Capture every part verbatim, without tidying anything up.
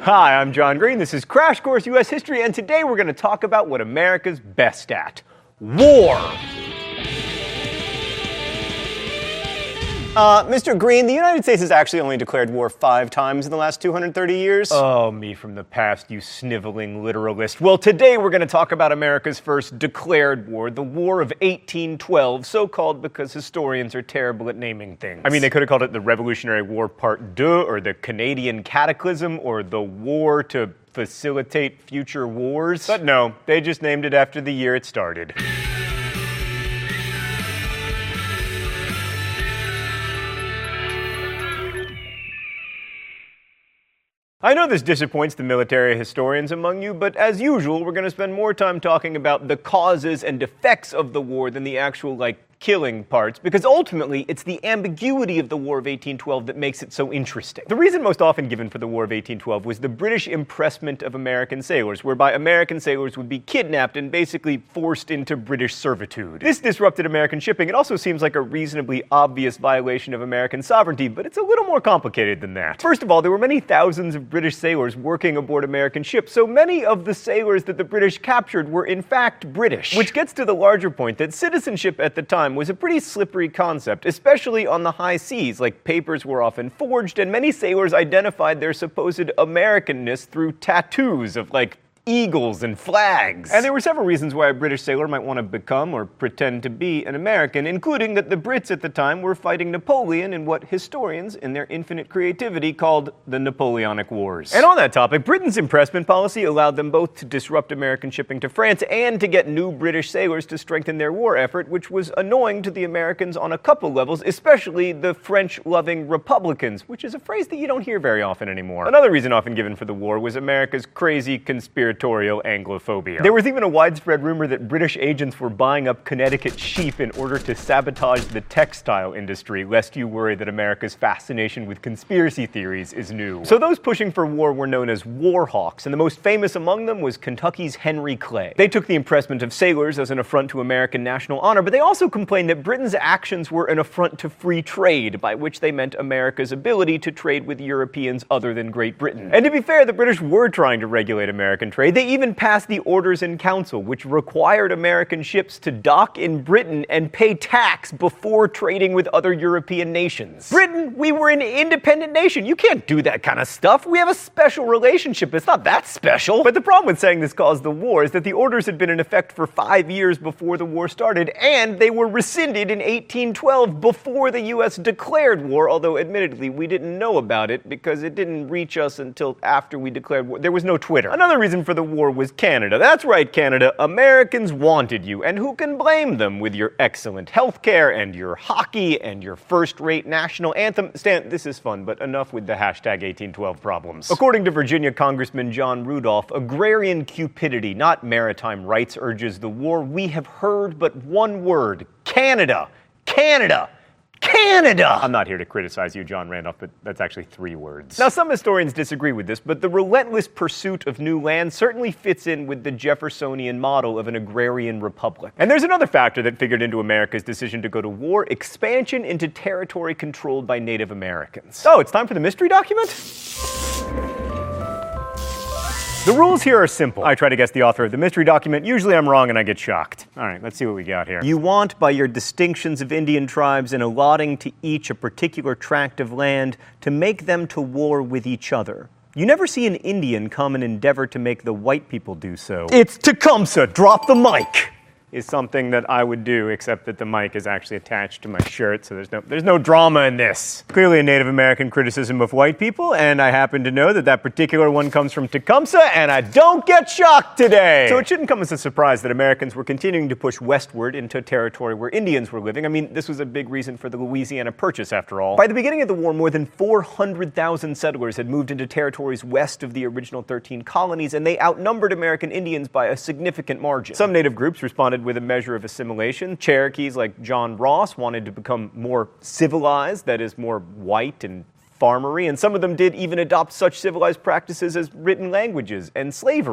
Hi, I'm John Green. This is Crash Course U S History, and today we're going to talk about what America's best at: war. Uh, Mister Green, the United States has actually only declared war five times in the last two hundred thirty years. Oh, me from the past, you sniveling literalist. Well, today we're going to talk about America's first declared war, the War of eighteen twelve, so called because historians are terrible at naming things. I mean, they could have called it the Revolutionary War Part Deux, or the Canadian Cataclysm, or the War to Facilitate Future Wars. But no, they just named it after the year it started. I know this disappoints the military historians among you, but as usual, we're going to spend more time talking about the causes and effects of the war than the actual, like, killing parts, because ultimately it's the ambiguity of the War of eighteen twelve that makes it so interesting. The reason most often given for the War of eighteen twelve was the British impressment of American sailors, whereby American sailors would be kidnapped and basically forced into British servitude. This disrupted American shipping. It also seems like a reasonably obvious violation of American sovereignty, but it's a little more complicated than that. First of all, there were many thousands of British sailors working aboard American ships, so many of the sailors that the British captured were in fact British. Which gets to the larger point that citizenship at the time was a pretty slippery concept, especially on the high seas. Like, papers were often forged, and many sailors identified their supposed Americanness through tattoos of, like, eagles and flags. And there were several reasons why a British sailor might want to become or pretend to be an American, including that the Brits at the time were fighting Napoleon in what historians, in their infinite creativity, called the Napoleonic Wars. And on that topic, Britain's impressment policy allowed them both to disrupt American shipping to France and to get new British sailors to strengthen their war effort, which was annoying to the Americans on a couple levels, especially the French-loving Republicans, which is a phrase that you don't hear very often anymore. Another reason often given for the war was America's crazy conspiratorial Anglophobia. There was even a widespread rumor that British agents were buying up Connecticut sheep in order to sabotage the textile industry, lest you worry that America's fascination with conspiracy theories is new. So those pushing for war were known as war hawks, and the most famous among them was Kentucky's Henry Clay. They took the impressment of sailors as an affront to American national honor, but they also complained that Britain's actions were an affront to free trade, by which they meant America's ability to trade with Europeans other than Great Britain. And to be fair, the British were trying to regulate American trade. They even passed the Orders in Council, which required American ships to dock in Britain and pay tax before trading with other European nations. Britain, we were an independent nation. You can't do that kind of stuff. We have a special relationship. It's not that special. But the problem with saying this caused the war is that the orders had been in effect for five years before the war started, and they were rescinded in eighteen twelve before the U S declared war, although admittedly we didn't know about it because it didn't reach us until after we declared war. There was no Twitter. Another reason for the war was Canada. That's right, Canada. Americans wanted you, and who can blame them with your excellent healthcare and your hockey and your first-rate national anthem? Stan, this is fun, but enough with the hashtag eighteen twelve problems. According to Virginia Congressman John Rudolph, agrarian cupidity, not maritime rights, urges the war. We have heard but one word: Canada. Canada. Canada! I'm not here to criticize you, John Randolph, but that's actually three words. Now, some historians disagree with this, but the relentless pursuit of new land certainly fits in with the Jeffersonian model of an agrarian republic. And there's another factor that figured into America's decision to go to war: expansion into territory controlled by Native Americans. So, it's time for the mystery document? The rules here are simple. I try to guess the author of the mystery document. Usually I'm wrong and I get shocked. All right, let's see what we got here. You want, by your distinctions of Indian tribes and allotting to each a particular tract of land, to make them to war with each other. You never see an Indian come and endeavor to make the white people do so. It's Tecumseh! Drop the mic! Is something that I would do, except that the mic is actually attached to my shirt, so there's no there's no drama in this. Clearly a Native American criticism of white people, and I happen to know that that particular one comes from Tecumseh, and I don't get shocked today! So it shouldn't come as a surprise that Americans were continuing to push westward into territory where Indians were living. I mean, this was a big reason for the Louisiana Purchase, after all. By the beginning of the war, more than four hundred thousand settlers had moved into territories west of the original thirteen colonies, and they outnumbered American Indians by a significant margin. Some native groups responded with a measure of assimilation. Cherokees like John Ross wanted to become more civilized, that is, more white and farmery, and some of them did even adopt such civilized practices as written languages and slavery.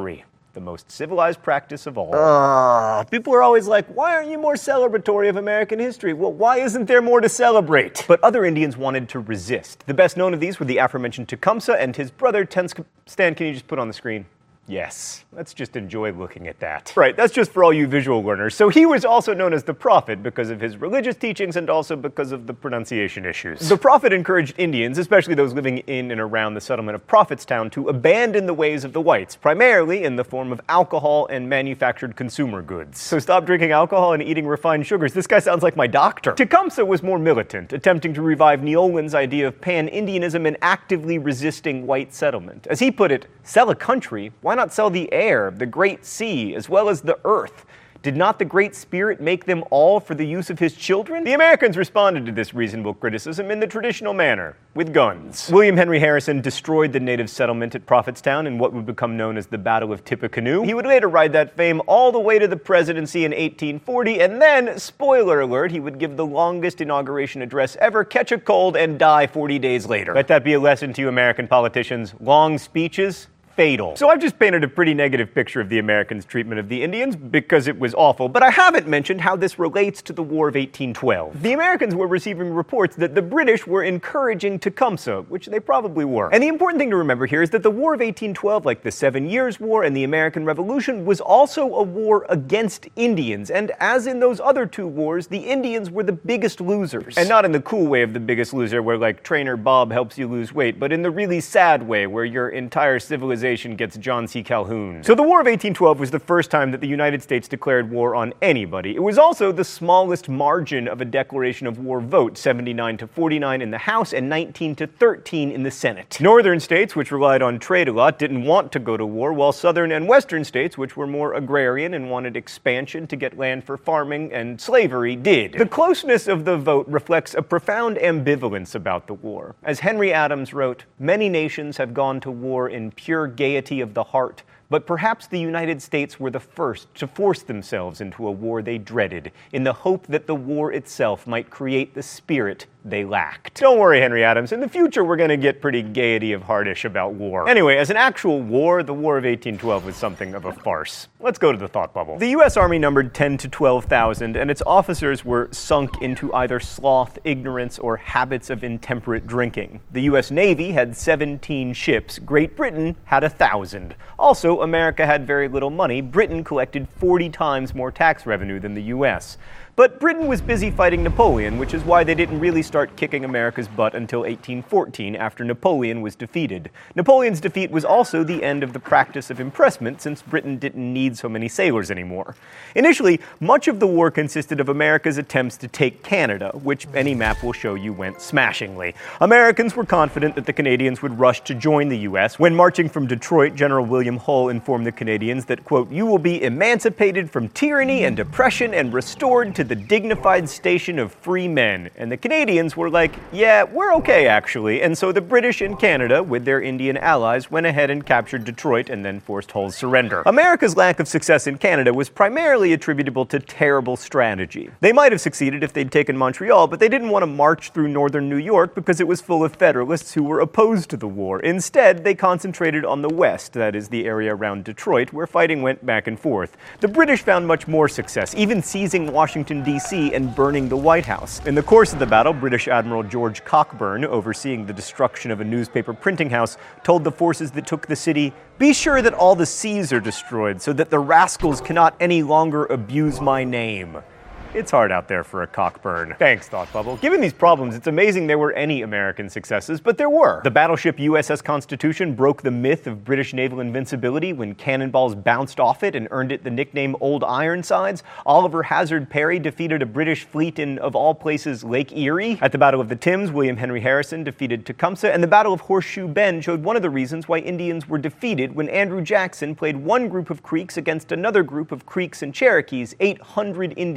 the most civilized practice of all. Uh, people are always like, why aren't you more celebratory of American history? Well, why isn't there more to celebrate? But other Indians wanted to resist. The best known of these were the aforementioned Tecumseh and his brother Tenskwatawa. Stan, can you just put on the screen? Yes, let's just enjoy looking at that. Right, that's just for all you visual learners. So he was also known as the Prophet because of his religious teachings and also because of the pronunciation issues. The Prophet encouraged Indians, especially those living in and around the settlement of Prophetstown, to abandon the ways of the whites, primarily in the form of alcohol and manufactured consumer goods. So stop drinking alcohol and eating refined sugars. This guy sounds like my doctor. Tecumseh was more militant, attempting to revive Neolwyn's idea of pan-Indianism and actively resisting white settlement. As he put it, sell a country, why not sell the air, the great sea, as well as the earth? Did not the Great Spirit make them all for the use of his children? The Americans responded to this reasonable criticism in the traditional manner, with guns. William Henry Harrison destroyed the native settlement at Prophetstown in what would become known as the Battle of Tippecanoe. He would later ride that fame all the way to the presidency in eighteen forty, and then, spoiler alert, he would give the longest inauguration address ever, catch a cold, and die forty days later. Let that be a lesson to you American politicians. Long speeches, fatal. So I've just painted a pretty negative picture of the Americans' treatment of the Indians because it was awful, but I haven't mentioned how this relates to the War of eighteen twelve. The Americans were receiving reports that the British were encouraging Tecumseh, which they probably were. And the important thing to remember here is that the War of eighteen twelve, like the Seven Years' War and the American Revolution, was also a war against Indians, and as in those other two wars, the Indians were the biggest losers. And not in the cool way of the biggest loser, where like Trainer Bob helps you lose weight, but in the really sad way, where your entire civilization gets John C. Calhoun. So the War of eighteen twelve was the first time that the United States declared war on anybody. It was also the smallest margin of a declaration of war vote, seventy-nine to forty-nine in the House and nineteen to thirteen in the Senate. Northern states, which relied on trade a lot, didn't want to go to war, while southern and western states, which were more agrarian and wanted expansion to get land for farming and slavery, did. The closeness of the vote reflects a profound ambivalence about the war. As Henry Adams wrote, "Many nations have gone to war in pure gaiety of the heart, but perhaps the United States were the first to force themselves into a war they dreaded, in the hope that the war itself might create the spirit they lacked." Don't worry, Henry Adams. In the future, we're going to get pretty gaiety of heartish about war. Anyway, as an actual war, the War of eighteen twelve was something of a farce. Let's go to the thought bubble. The U S Army numbered ten to twelve thousand, and its officers were sunk into either sloth, ignorance, or habits of intemperate drinking. The U S Navy had seventeen ships. Great Britain had a thousand. Also, America had very little money. Britain collected forty times more tax revenue than the U S. But Britain was busy fighting Napoleon, which is why they didn't really start kicking America's butt until eighteen fourteen, after Napoleon was defeated. Napoleon's defeat was also the end of the practice of impressment, since Britain didn't need so many sailors anymore. Initially, much of the war consisted of America's attempts to take Canada, which any map will show you went smashingly. Americans were confident that the Canadians would rush to join the U S. When marching from Detroit, General William Hull informed the Canadians that, quote, "You will be emancipated from tyranny and oppression and restored to the dignified station of free men." And the Canadians were like, yeah, we're okay actually. And so the British and Canada, with their Indian allies, went ahead and captured Detroit and then forced Hull's surrender. America's lack of success in Canada was primarily attributable to terrible strategy. They might have succeeded if they'd taken Montreal, but they didn't want to march through northern New York because it was full of Federalists who were opposed to the war. Instead, they concentrated on the west, that is the area around Detroit, where fighting went back and forth. The British found much more success, even seizing Washington, D C and burning the White House. In the course of the battle, British Admiral George Cockburn, overseeing the destruction of a newspaper printing house, told the forces that took the city, "Be sure that all the seas are destroyed so that the rascals cannot any longer abuse my name." It's hard out there for a Cockburn. Thanks, Thought Bubble. Given these problems, it's amazing there were any American successes, but there were. The battleship U S S Constitution broke the myth of British naval invincibility when cannonballs bounced off it and earned it the nickname Old Ironsides. Oliver Hazard Perry defeated a British fleet in, of all places, Lake Erie. At the Battle of the Thames, William Henry Harrison defeated Tecumseh, and the Battle of Horseshoe Bend showed one of the reasons why Indians were defeated when Andrew Jackson played one group of Creeks against another group of Creeks and Cherokees. eight hundred Indians were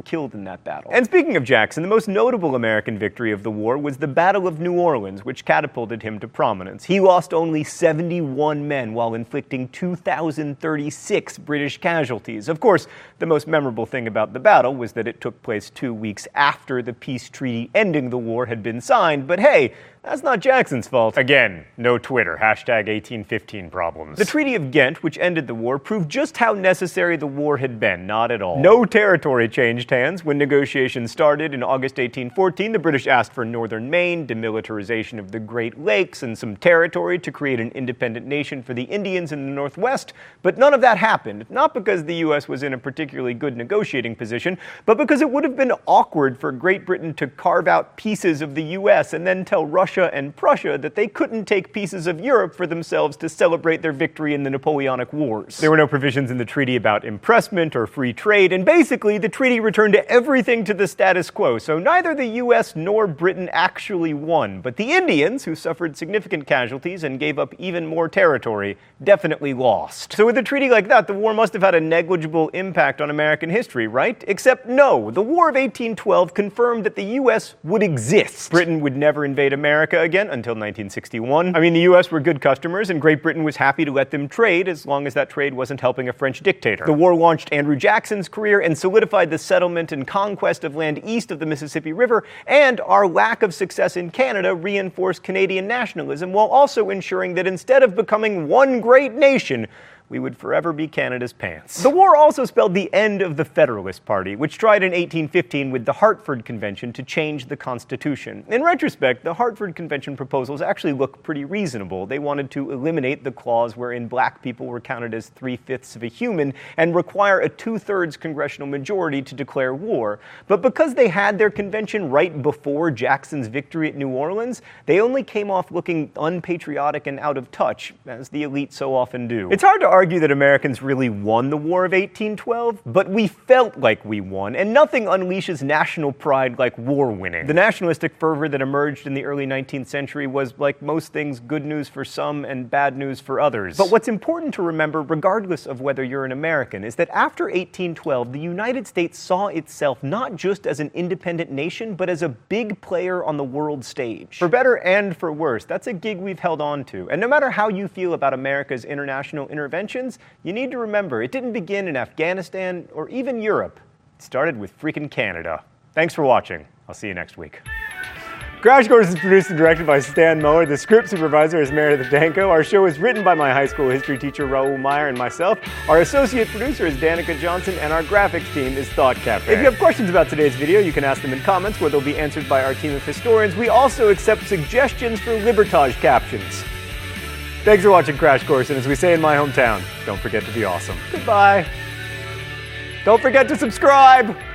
killed in that battle. And speaking of Jackson, the most notable American victory of the war was the Battle of New Orleans, which catapulted him to prominence. He lost only seventy-one men while inflicting two thousand thirty-six British casualties. Of course, the most memorable thing about the battle was that it took place two weeks after the peace treaty ending the war had been signed, but hey, that's not Jackson's fault. Again, no Twitter, hashtag eighteen fifteen problems. The Treaty of Ghent, which ended the war, proved just how necessary the war had been, not at all. No territory changed hands. When negotiations started in August eighteen fourteen, the British asked for northern Maine, demilitarization of the Great Lakes, and some territory to create an independent nation for the Indians in the Northwest, but none of that happened. Not because the U S was in a particularly good negotiating position, but because it would have been awkward for Great Britain to carve out pieces of the U S and then tell Russia and Prussia that they couldn't take pieces of Europe for themselves to celebrate their victory in the Napoleonic Wars. There were no provisions in the treaty about impressment or free trade, and basically the treaty returned everything to the status quo, so neither the U S nor Britain actually won, but the Indians, who suffered significant casualties and gave up even more territory, definitely lost. So with a treaty like that, the war must have had a negligible impact on American history, right? Except no, the War of eighteen twelve confirmed that the U S would exist. Britain would never invade America again until nineteen sixty-one. I mean, the U S were good customers, and Great Britain was happy to let them trade as long as that trade wasn't helping a French dictator. The war launched Andrew Jackson's career and solidified the settlement and conquest of land east of the Mississippi River, and our lack of success in Canada reinforced Canadian nationalism while also ensuring that instead of becoming one great nation, we would forever be Canada's pants. The war also spelled the end of the Federalist Party, which tried in eighteen fifteen with the Hartford Convention to change the Constitution. In retrospect, the Hartford Convention proposals actually look pretty reasonable. They wanted to eliminate the clause wherein black people were counted as three-fifths of a human and require a two-thirds congressional majority to declare war. But because they had their convention right before Jackson's victory at New Orleans, they only came off looking unpatriotic and out of touch, as the elite so often do. It's hard to argue that Americans really won the War of eighteen twelve, but we felt like we won, and nothing unleashes national pride like war winning. The nationalistic fervor that emerged in the early nineteenth century was, like most things, good news for some and bad news for others. But what's important to remember, regardless of whether you're an American, is that after eighteen twelve, the United States saw itself not just as an independent nation, but as a big player on the world stage. For better and for worse, that's a gig we've held on to, and no matter how you feel about America's international intervention, you need to remember, it didn't begin in Afghanistan or even Europe. It started with freaking Canada. Thanks for watching. I'll see you next week. Crash Course is produced and directed by Stan Mower. The script supervisor is Meredith Danko. Our show is written by my high school history teacher, Raoul Meyer, and myself. Our associate producer is Danica Johnson, and our graphics team is Thought Cafe. If you have questions about today's video, you can ask them in comments, where they'll be answered by our team of historians. We also accept suggestions for Libertage captions. Thanks for watching Crash Course, and as we say in my hometown, don't forget to be awesome. Goodbye. Don't forget to subscribe!